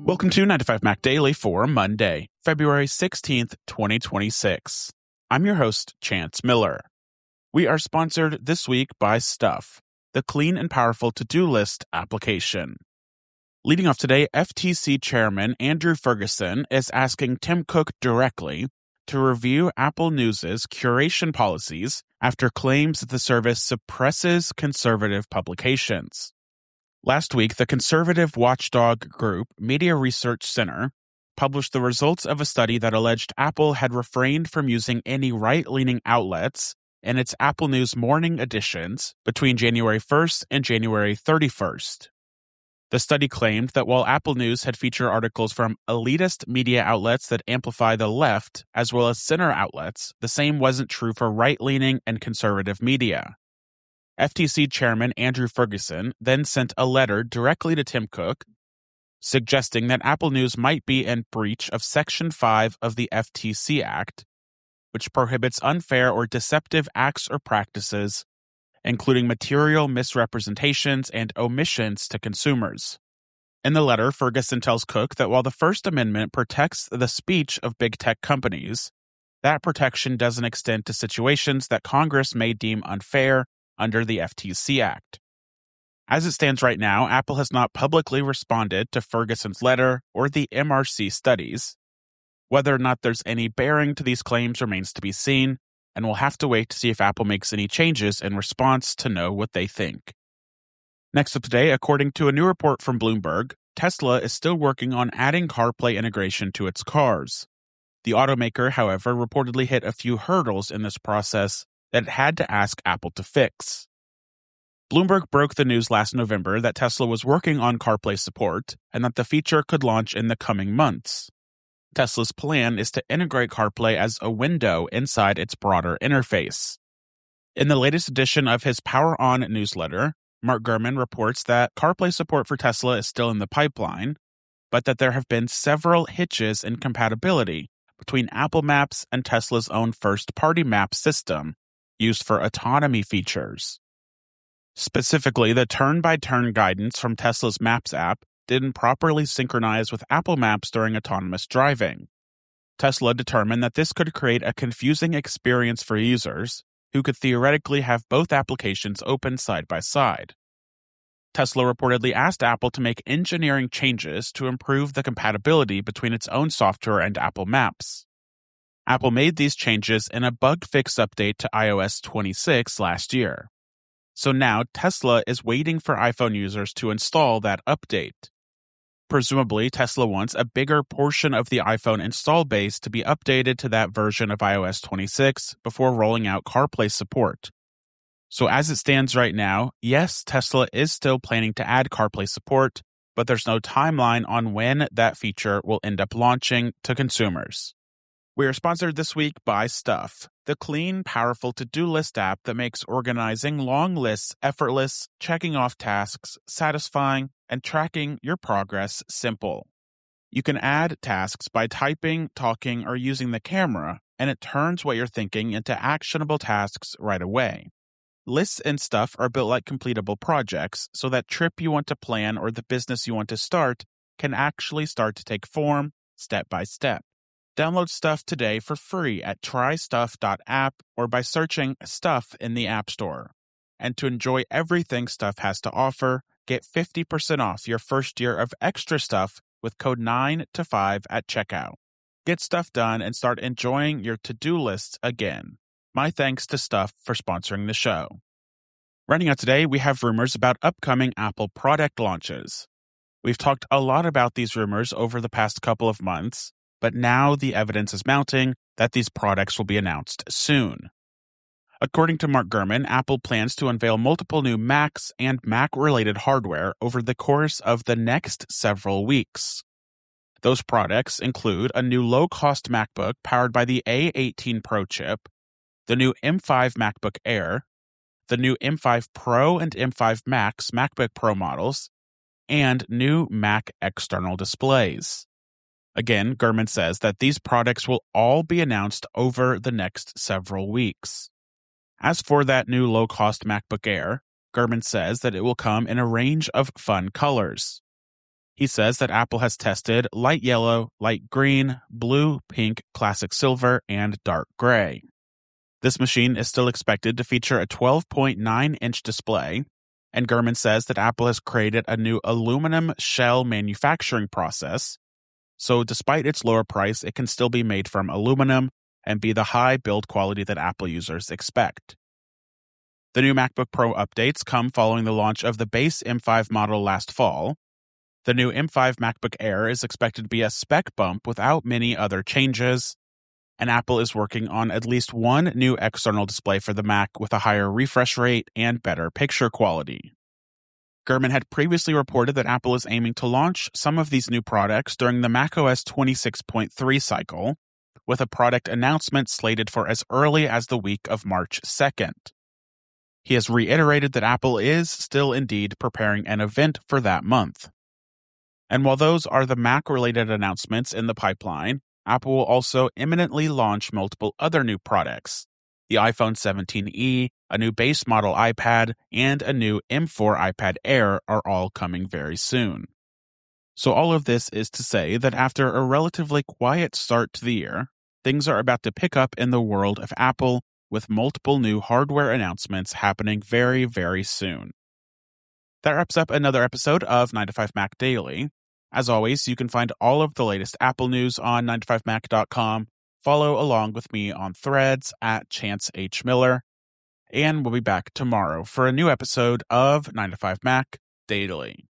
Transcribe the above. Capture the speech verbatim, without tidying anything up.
Welcome to nine to five Mac Daily for Monday, February sixteenth, twenty twenty-six. I'm your host, Chance Miller. We are sponsored this week by Stuff, the clean and powerful to-do list application. Leading off today, F T C Chairman Andrew Ferguson is asking Tim Cook directly to review Apple News' curation policies after claims that the service suppresses conservative publications. Last week, the conservative watchdog group Media Research Center published the results of a study that alleged Apple had refrained from using any right-leaning outlets in its Apple News morning editions between January first and January thirty-first. The study claimed that while Apple News had featured articles from elitist media outlets that amplify the left, as well as center outlets, the same wasn't true for right-leaning and conservative media. F T C Chairman Andrew Ferguson then sent a letter directly to Tim Cook, suggesting that Apple News might be in breach of Section five of the F T C Act, which prohibits unfair or deceptive acts or practices, including material misrepresentations and omissions to consumers. In the letter, Ferguson tells Cook that while the First Amendment protects the speech of big tech companies, that protection doesn't extend to situations that Congress may deem unfair under the F T C Act. As it stands right now, Apple has not publicly responded to Ferguson's letter or the M R C studies. Whether or not there's any bearing to these claims remains to be seen, and we'll have to wait to see if Apple makes any changes in response to know what they think. Next up today, according to a new report from Bloomberg, Tesla is still working on adding CarPlay integration to its cars. The automaker, however, reportedly hit a few hurdles in this process that it had to ask Apple to fix. Bloomberg broke the news last November that Tesla was working on CarPlay support and that the feature could launch in the coming months. Tesla's plan is to integrate CarPlay as a window inside its broader interface. In the latest edition of his Power On newsletter, Mark Gurman reports that CarPlay support for Tesla is still in the pipeline, but that there have been several hitches in compatibility between Apple Maps and Tesla's own first-party map system, used for autonomy features. Specifically, the turn-by-turn guidance from Tesla's Maps app didn't properly synchronize with Apple Maps during autonomous driving. Tesla determined that this could create a confusing experience for users who could theoretically have both applications open side by side. Tesla reportedly asked Apple to make engineering changes to improve the compatibility between its own software and Apple Maps. Apple made these changes in a bug fix update to i O S twenty-six last year. So now Tesla is waiting for iPhone users to install that update. Presumably, Tesla wants a bigger portion of the iPhone install base to be updated to that version of i O S twenty-six before rolling out CarPlay support. So as it stands right now, yes, Tesla is still planning to add CarPlay support, but there's no timeline on when that feature will end up launching to consumers. We are sponsored this week by Stuff, the clean, powerful to-do list app that makes organizing long lists effortless, checking off tasks satisfying, and tracking your progress simple. You can add tasks by typing, talking, or using the camera, and it turns what you're thinking into actionable tasks right away. Lists and Stuff are built like completable projects, so that trip you want to plan or the business you want to start can actually start to take form step by step. Download Stuff today for free at try stuff dot app or by searching Stuff in the App Store. And to enjoy everything Stuff has to offer, get fifty percent off your first year of extra stuff with code nine to five at checkout. Get stuff done and start enjoying your to-do lists again. My thanks to Stuff for sponsoring the show. Running out today, we have rumors about upcoming Apple product launches. We've talked a lot about these rumors over the past couple of months, but now the evidence is mounting that these products will be announced soon. According to Mark Gurman, Apple plans to unveil multiple new Macs and Mac-related hardware over the course of the next several weeks. Those products include a new low-cost MacBook powered by the A eighteen Pro chip, the new M five MacBook Air, the new M five Pro and M five Max MacBook Pro models, and new Mac external displays. Again, Gurman says that these products will all be announced over the next several weeks. As for that new low-cost MacBook Air, Gurman says that it will come in a range of fun colors. He says that Apple has tested light yellow, light green, blue, pink, classic silver, and dark gray. This machine is still expected to feature a twelve point nine inch display, and Gurman says that Apple has created a new aluminum shell manufacturing process, so despite its lower price, it can still be made from aluminum and be the high build quality that Apple users expect. The new MacBook Pro updates come following the launch of the base M five model last fall. The new M five MacBook Air is expected to be a spec bump without many other changes, and Apple is working on at least one new external display for the Mac with a higher refresh rate and better picture quality. Gurman had previously reported that Apple is aiming to launch some of these new products during the macOS twenty-six point three cycle, with a product announcement slated for as early as the week of March second. He has reiterated that Apple is still indeed preparing an event for that month. And while those are the Mac-related announcements in the pipeline, Apple will also imminently launch multiple other new products. The iPhone seventeen e, a new base model iPad, and a new M four iPad Air are all coming very soon. So all of this is to say that after a relatively quiet start to the year, things are about to pick up in the world of Apple, with multiple new hardware announcements happening very, very soon. That wraps up another episode of nine to five Mac Daily. As always, you can find all of the latest Apple news on nine to five mac dot com. Follow along with me on Threads at Chance H. Miller. And we'll be back tomorrow for a new episode of nine to five Mac Daily.